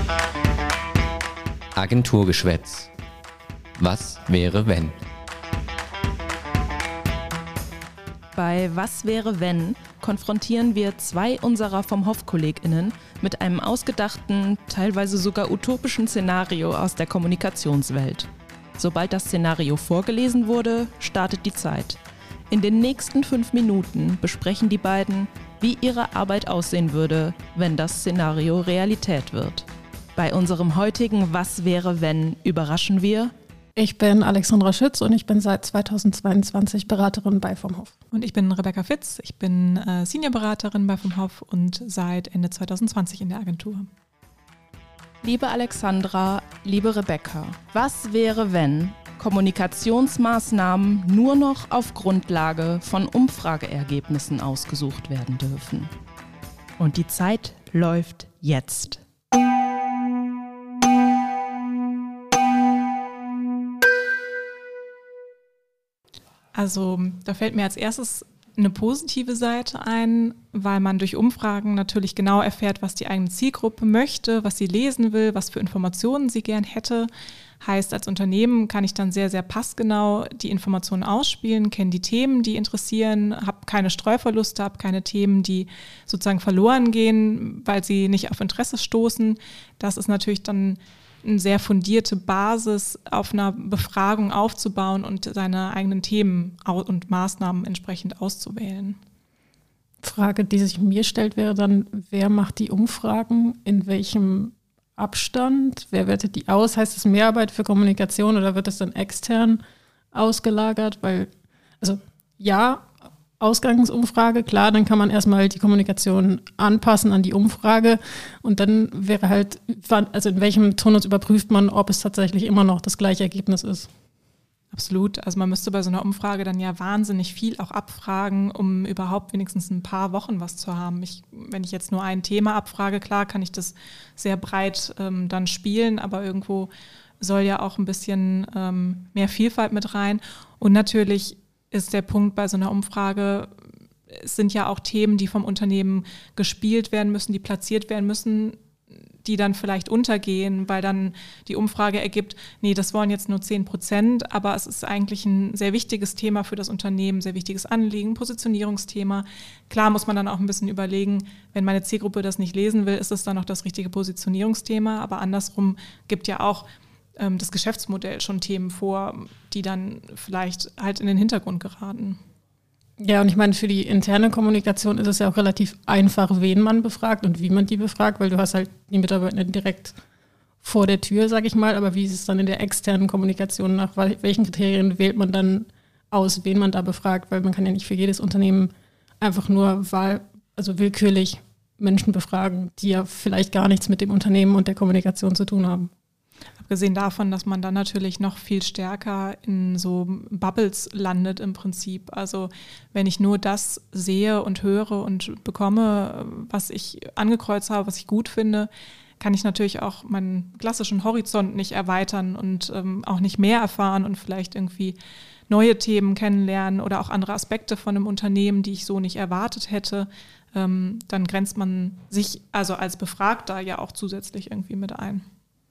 Agenturgeschwätz. Was wäre wenn? Bei Was wäre wenn konfrontieren wir zwei unserer vom Hoff-KollegInnen mit einem ausgedachten, teilweise sogar utopischen Szenario aus der Kommunikationswelt. Sobald das Szenario vorgelesen wurde, startet die Zeit. In den nächsten 5 Minuten besprechen die beiden, wie ihre Arbeit aussehen würde, wenn das Szenario Realität wird. Bei unserem heutigen Was wäre wenn überraschen wir. Ich bin Alexandra Schütz und ich bin seit 2022 Beraterin bei vom Hoff. Und ich bin Rebecca Fitz, ich bin Seniorberaterin bei vom Hoff und seit Ende 2020 in der Agentur. Liebe Alexandra, liebe Rebecca, was wäre, wenn Kommunikationsmaßnahmen nur noch auf Grundlage von Umfrageergebnissen ausgesucht werden dürfen? Und die Zeit läuft jetzt. Also da fällt mir als erstes eine positive Seite ein, weil man durch Umfragen natürlich genau erfährt, was die eigene Zielgruppe möchte, was sie lesen will, was für Informationen sie gern hätte. Heißt, als Unternehmen kann ich dann sehr, sehr passgenau die Informationen ausspielen, kenne die Themen, die interessieren, habe keine Streuverluste, habe keine Themen, die sozusagen verloren gehen, weil sie nicht auf Interesse stoßen. Das ist natürlich dann eine sehr fundierte Basis, auf einer Befragung aufzubauen und seine eigenen Themen und Maßnahmen entsprechend auszuwählen. Frage, die sich mir stellt, wäre dann, wer macht die Umfragen, in welchem Abstand, wer wertet die aus? Heißt es Mehrarbeit für Kommunikation oder wird es dann extern ausgelagert? Weil, also ja, Ausgangsumfrage, klar, dann kann man erstmal die Kommunikation anpassen an die Umfrage und dann wäre halt, also in welchem Turnus überprüft man, ob es tatsächlich immer noch das gleiche Ergebnis ist. Absolut, also man müsste bei so einer Umfrage dann ja wahnsinnig viel auch abfragen, um überhaupt wenigstens ein paar Wochen was zu haben. Wenn ich jetzt nur ein Thema abfrage, klar kann ich das sehr breit dann spielen, aber irgendwo soll ja auch ein bisschen mehr Vielfalt mit rein und natürlich ist der Punkt bei so einer Umfrage, es sind ja auch Themen, die vom Unternehmen gespielt werden müssen, die platziert werden müssen, die dann vielleicht untergehen, weil dann die Umfrage ergibt, nee, das wollen jetzt nur 10%, aber es ist eigentlich ein sehr wichtiges Thema für das Unternehmen, sehr wichtiges Anliegen, Positionierungsthema. Klar muss man dann auch ein bisschen überlegen, wenn meine Zielgruppe das nicht lesen will, ist es dann noch das richtige Positionierungsthema, aber andersrum gibt ja auch das Geschäftsmodell schon Themen vor, die dann vielleicht halt in den Hintergrund geraten. Ja, und ich meine, für die interne Kommunikation ist es ja auch relativ einfach, wen man befragt und wie man die befragt, weil du hast halt die Mitarbeiter direkt vor der Tür, sag ich mal, aber wie ist es dann in der externen Kommunikation, nach welchen Kriterien wählt man dann aus, wen man da befragt, weil man kann ja nicht für jedes Unternehmen einfach nur willkürlich Menschen befragen, die ja vielleicht gar nichts mit dem Unternehmen und der Kommunikation zu tun haben. Abgesehen davon, dass man dann natürlich noch viel stärker in so Bubbles landet im Prinzip. Also wenn ich nur das sehe und höre und bekomme, was ich angekreuzt habe, was ich gut finde, kann ich natürlich auch meinen klassischen Horizont nicht erweitern und auch nicht mehr erfahren und vielleicht irgendwie neue Themen kennenlernen oder auch andere Aspekte von einem Unternehmen, die ich so nicht erwartet hätte. Dann grenzt man sich also als Befragter ja auch zusätzlich irgendwie mit ein.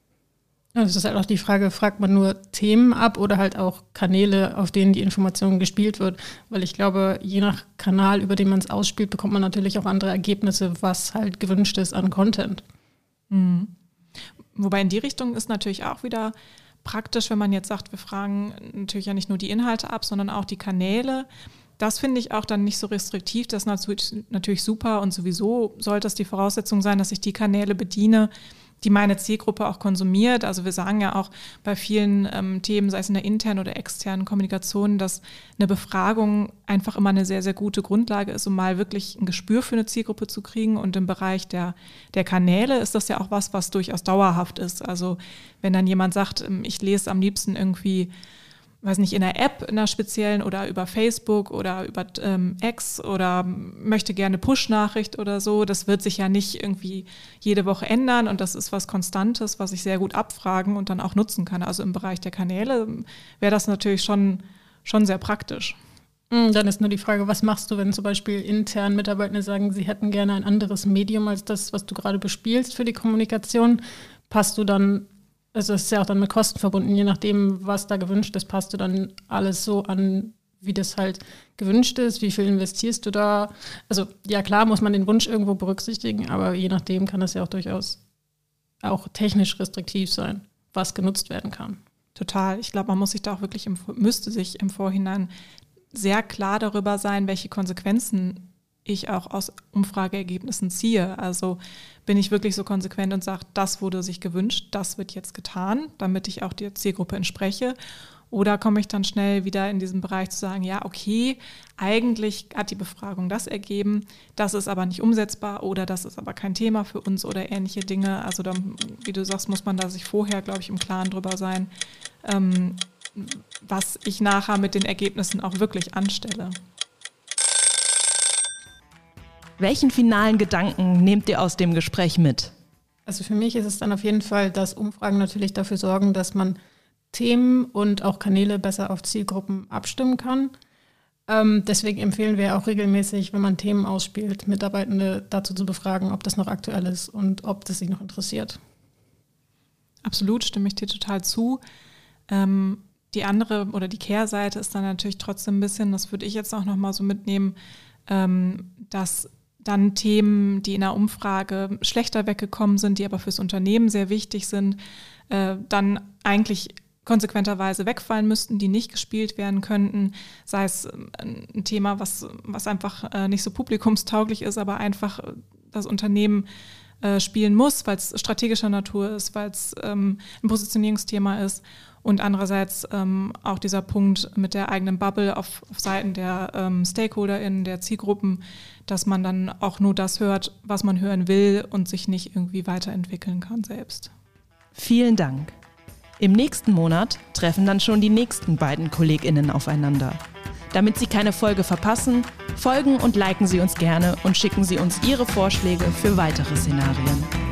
Das ist halt auch die Frage, fragt man nur Themen ab oder halt auch Kanäle, auf denen die Information gespielt wird? Weil ich glaube, je nach Kanal, über den man es ausspielt, bekommt man natürlich auch andere Ergebnisse, was halt gewünscht ist an Content. Mhm. Wobei in die Richtung ist natürlich auch wieder praktisch, wenn man jetzt sagt, wir fragen natürlich ja nicht nur die Inhalte ab, sondern auch die Kanäle. Das finde ich auch dann nicht so restriktiv, das ist natürlich super und sowieso sollte es die Voraussetzung sein, dass ich die Kanäle bediene, die meine Zielgruppe auch konsumiert. Also wir sagen ja auch bei vielen Themen, sei es in der internen oder externen Kommunikation, dass eine Befragung einfach immer eine sehr, sehr gute Grundlage ist, um mal wirklich ein Gespür für eine Zielgruppe zu kriegen. Und im Bereich der Kanäle ist das ja auch was durchaus dauerhaft ist. Also wenn dann jemand sagt, ich lese am liebsten irgendwie, weiß nicht, in einer App, in einer speziellen oder über Facebook oder über X oder möchte gerne Push-Nachricht oder so. Das wird sich ja nicht irgendwie jede Woche ändern und das ist was Konstantes, was ich sehr gut abfragen und dann auch nutzen kann. Also im Bereich der Kanäle wäre das natürlich schon sehr praktisch. Dann ist nur die Frage, was machst du, wenn zum Beispiel intern Mitarbeiter sagen, sie hätten gerne ein anderes Medium als das, was du gerade bespielst für die Kommunikation? passt du dann, also es ist ja auch dann mit Kosten verbunden, je nachdem, was da gewünscht ist, passt du dann alles so an, wie das halt gewünscht ist, wie viel investierst du da. Also ja klar, muss man den Wunsch irgendwo berücksichtigen, aber je nachdem kann das ja auch durchaus auch technisch restriktiv sein, was genutzt werden kann. Total. Ich glaube, man muss sich da auch wirklich müsste sich im Vorhinein sehr klar darüber sein, welche Konsequenzen ich auch aus Umfrageergebnissen ziehe. Also bin ich wirklich so konsequent und sage, das wurde sich gewünscht, das wird jetzt getan, damit ich auch der Zielgruppe entspreche. Oder komme ich dann schnell wieder in diesen Bereich zu sagen, ja, okay, eigentlich hat die Befragung das ergeben, das ist aber nicht umsetzbar oder das ist aber kein Thema für uns oder ähnliche Dinge. Also dann, wie du sagst, muss man da sich vorher, glaube ich, im Klaren drüber sein, was ich nachher mit den Ergebnissen auch wirklich anstelle. Welchen finalen Gedanken nehmt ihr aus dem Gespräch mit? Also für mich ist es dann auf jeden Fall, dass Umfragen natürlich dafür sorgen, dass man Themen und auch Kanäle besser auf Zielgruppen abstimmen kann. Deswegen empfehlen wir auch regelmäßig, wenn man Themen ausspielt, Mitarbeitende dazu zu befragen, ob das noch aktuell ist und ob das sie noch interessiert. Absolut, stimme ich dir total zu. Die andere oder die Kehrseite ist dann natürlich trotzdem ein bisschen, das würde ich jetzt auch nochmal so mitnehmen, dass dann Themen, die in der Umfrage schlechter weggekommen sind, die aber fürs Unternehmen sehr wichtig sind, dann eigentlich konsequenterweise wegfallen müssten, die nicht gespielt werden könnten, sei es ein Thema, was einfach nicht so publikumstauglich ist, aber einfach das Unternehmen spielen muss, weil es strategischer Natur ist, weil es ein Positionierungsthema ist und andererseits auch dieser Punkt mit der eigenen Bubble auf Seiten der StakeholderInnen, der Zielgruppen, dass man dann auch nur das hört, was man hören will und sich nicht irgendwie weiterentwickeln kann selbst. Vielen Dank. Im nächsten Monat treffen dann schon die nächsten beiden KollegInnen aufeinander. Damit Sie keine Folge verpassen, folgen und liken Sie uns gerne und schicken Sie uns Ihre Vorschläge für weitere Szenarien.